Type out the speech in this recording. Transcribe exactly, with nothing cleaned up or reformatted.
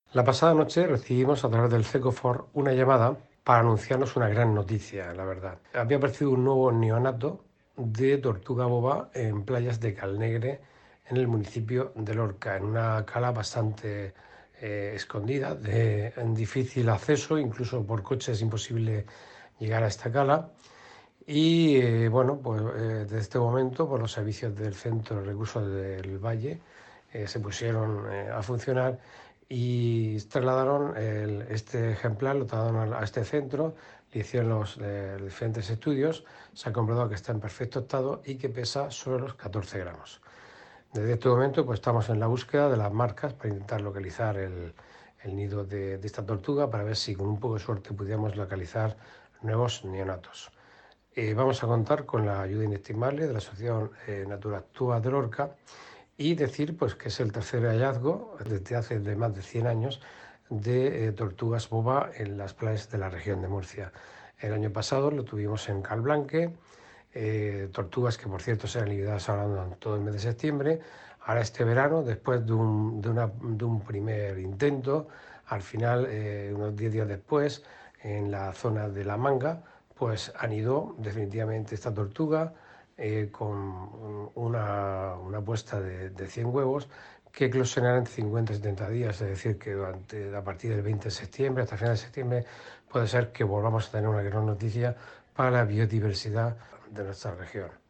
La pasada noche recibimos a través del Cecofor una llamada para anunciarnos una gran noticia, la verdad. Había aparecido un nuevo neonato de tortuga boba en playas de Calnegre, en el municipio de Lorca, en una cala bastante eh, escondida, de en difícil acceso, incluso por coche es imposible llegar a esta cala. Y eh, bueno, pues eh, desde este momento, pues, los servicios del Centro de Recursos del Valle eh, se pusieron eh, a funcionar y trasladaron el- este ejemplar, lo trasladaron a, a este centro, le hicieron los eh, diferentes estudios, se ha comprobado que está en perfecto estado y que pesa sobre los catorce gramos. Desde este momento, pues estamos en la búsqueda de las marcas para intentar localizar el, el nido de, de esta tortuga, para ver si con un poco de suerte pudiéramos localizar nuevos neonatos. Eh, vamos a contar con la ayuda inestimable de la Asociación eh, Natura Actúa de Lorca y decir, pues, que es el tercer hallazgo desde hace de más de cien años de eh, tortugas boba en las playas de la región de Murcia. El año pasado lo tuvimos en Calblanque, eh, tortugas que por cierto serán liquidadas ahora en todo el mes de septiembre. Ahora este verano, después de un, de una, de un primer intento, al final, eh, unos diez días después, en la zona de La Manga, pues anidó definitivamente esta tortuga eh, con una, una puesta de, de cien huevos que eclosionarán en cincuenta a setenta días, es decir, que durante, a partir del veinte de septiembre hasta final de septiembre puede ser que volvamos a tener una gran noticia para la biodiversidad de nuestra región.